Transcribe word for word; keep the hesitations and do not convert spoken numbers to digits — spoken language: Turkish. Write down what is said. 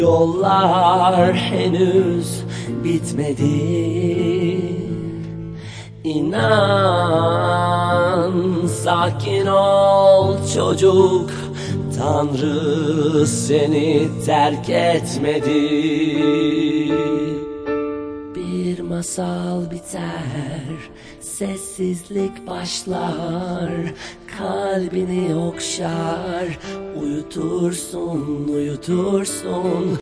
Yollar henüz bitmedi. İnan, sakin ol çocuk, Tanrı seni terk etmedi. Bir masal biter, sessizlik başlar, kalbini okşar, uyutursun, uyutursun.